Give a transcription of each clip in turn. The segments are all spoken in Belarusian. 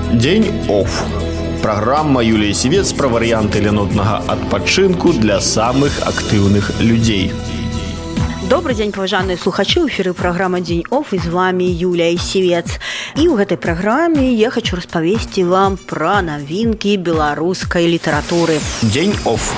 Дзень оф. Праграма Юліі Сівец пра варыянты лянотнага адпачынку для самых актыўных людзей. Добрый дзень, паважаныя слухачы, ў эфіры праграма Дзень оф, і з вами Юлія Сівец. І ў гэтай праграме я хочу распавесці вам пра навінкі беларускай літаратуры. Дзень оф.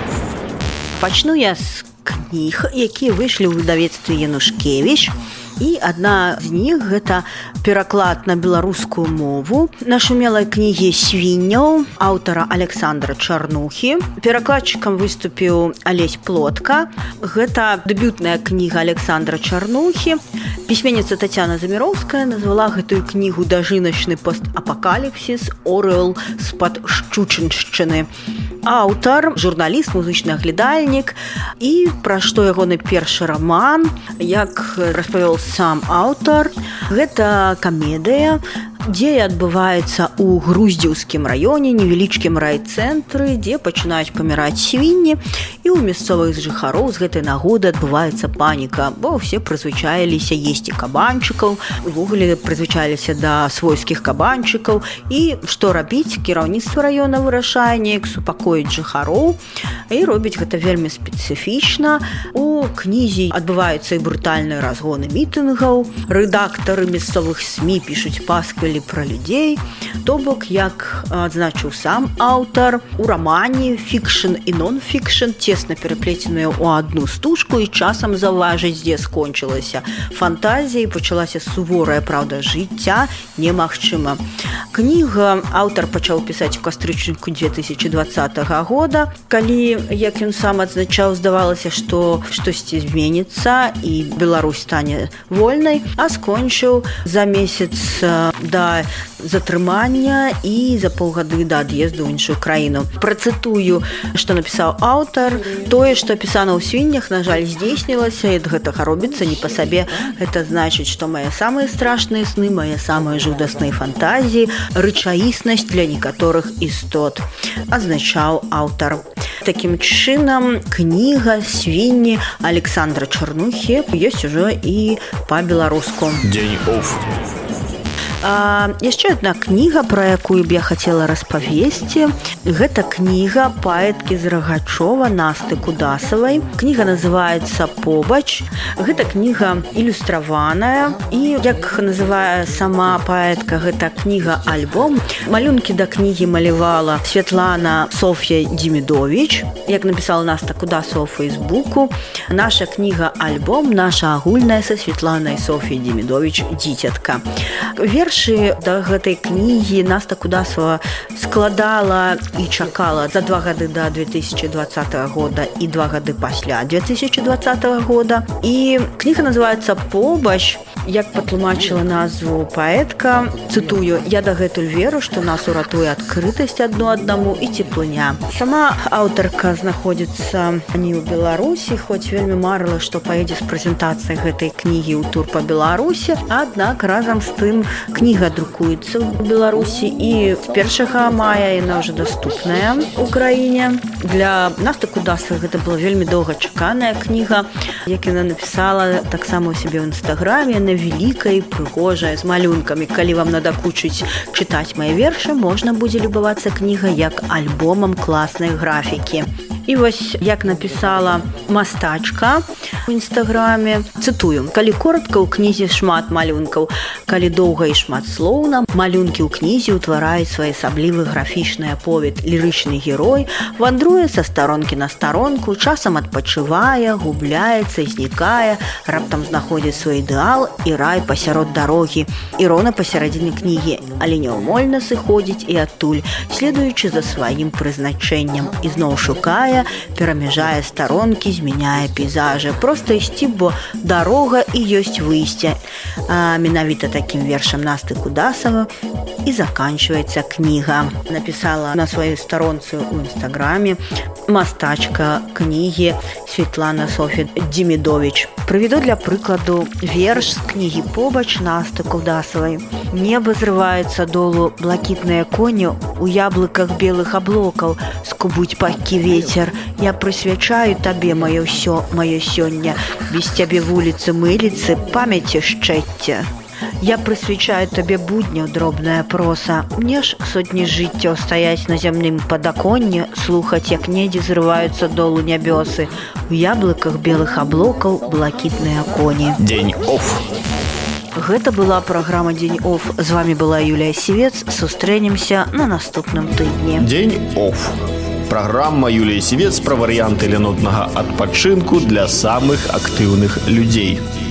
Пачну я з кніг, якія выйшлі ў выдавецтве Янушкевіч. І адна з них – гэта пераклад на беларускую мову нашумелай кнігі «Свінняў» аўтара Александра Чарнухі. Перакладчыкам выступіў Алесь Плотка. Гэта дэбютная кніга Александра Чарнухі. Пісьменніца Тацяна Заміроўская назвала гэтую кнігу «Дажыначны постапакаліпсіс. Орэл з-пад Шчучыншчыны». Аўтар, журналіст, музычны аглядальнік. І пра што ягоны першы раман, як распавёў сам аўтар, гэта камедыя, дзе адбываецца ў Груздзеўскім раёне, невялічкім райцэнтры, дзе пачынаюць паміраць свінні, і ў мясцовых жыхароў з гэтай нагоды адбываецца паніка, бо ўсе прызвычаіліся есці кабанчыкаў, увогуле прызвычаіліся да свойскіх кабанчыкаў, і што рабіць, кіраўніцтва раёна вырашае неяк супакоіць жыхароў, і робіць гэта вельмі спецыфічна. У кнізе адбываюцца і брутальныя разгоны мітынгаў, рэдактары мясцовых СМІ пішуць пасквілі пра людзей, то бок, як адзначыў сам аўтар, у рамане фікшн і нон-фікшн цесна пераплеценыя ў адну стужку, і часам заўважыць, дзе скончылася фантазія і пачалася суворая праўда жыцця, немагчыма. Кніга аўтар пачаў пісаць у кастрычніку 2020 года, калі, як ён сам адзначаў, здавалася, што штосьці зменіцца і Беларусь стане вольнай, а скончыў за месяц да затрымання і за паўгады да ад'езду ў іншую краіну. Працытую, што напісаў аўтар. Тое, што апісана ў свіннях, на жаль, здзейснілася, і ад гэтага робіцца не па сабе. Гэта значыць, што мае самыя страшныя сны, мае самыя жудасныя фантазіі, рэчаіснасць для некаторых істот, адзначаў аўтар. Такім чынам, кніга «Свінні» Александра Чарнухі ёсць ужо і па-беларуску. Дзень оф. Яшчэ адна кніга, пра якую б я хацела распавесці. Гэта кніга паэткі з Рагачова Насты Кудасавай. Кніга называецца «Побач». Гэта кніга ілюстраваная, і, як называе сама паэтка, гэта кніга-альбом. Малюнкі да кнігі малявала Святлана Соф'я Демідович, як напісала Наста Кудасава ў Фейсбуку. Наша кніга-альбом, наша агульная са Святланай Соф'яй Демідович «Дзіцятка». Вершы да гэтай кнігі Наста Кудасава складала і чакала за 2 гады да 2020 года і 2 гады пасля 2020 года. І кніга называецца «Побач». Як патлумачыла назву паэтка, цытую: «Я дагэтуль веру, што нас уратуе адкрытасць адно аднаму і цеплыня». Сама аўтарка знаходзіцца не ў Беларусі, хоць вельмі марыла, што паедзе з прэзентацыяй гэтай кнігі ў тур па Беларусі, аднак разам з тым кніга друкуецца ў Беларусі, і з 1 мая яна ўжо даступная ў краіне. Для Насты Кудасавай гэта была вельмі доўгачаканая кніга, як яна напісала таксама ў сябе ў інстаграме, яна вялікая і прыгожая, з малюнкамі. Калі вам надакучыць чытаць мае вершы, можна будзе любавацца кнігай як альбомам класнай графікі. І вось, як напісала мастачка ў інстаграме, цытую: «Калі коротка, у кнізе шмат малюнкаў. Калі доўга і шмат слоўна, малюнкі ў кнізе ўтвараюць своеасаблівы графічны аповед. Лірычны герой вандруе са старонкі на старонку, часам адпачывае, губляецца, знікае, раптам знаходзіць свой ідэал і рай пасярод дарогі, і роўна пасярэдзіне кнігі, але няўмольна сыходзіць і адтуль, следуючы за сваім прызначэннем, і зноў шукае, перамяжае старонкі, змяняе пейзажы. Проста ісці, бо дарога і ёсць выйсце». Менавіта такім вершам Насты Кудасавай і заканчваецца кніга. Напісала на сваёй старонцы ў інстаграме мастачка кнігі Святлана Соф'я Демідович. Прыведу для прыкладу верш з кнігі «Побач» Насты Кудасавай. «Неба зрываецца долу, блакітныя коні у яблыках белых аблокаў, скубуць пахкі вецер. Я прысвячаю табе маё сёння, без цябе вуліцы мыліцы, памяці шчэцця». Я прысвячаю табе будняў, дробная проса. Мне ж сотні жыццяў стаяць на зямным падаконні, слухаць, як недзе зрываюцца долу нябёсы. У яблыках белых аблокаў блакітныя коні. Дзень оф. Гэта была праграма «Дзень оф». З вами была Юлія Сівец. Сустрэнемся на наступным тыдні. Дзень оф. Праграма Юлії Сівец пра варыянты ленотнага адпачынку для самых актыўных людзей.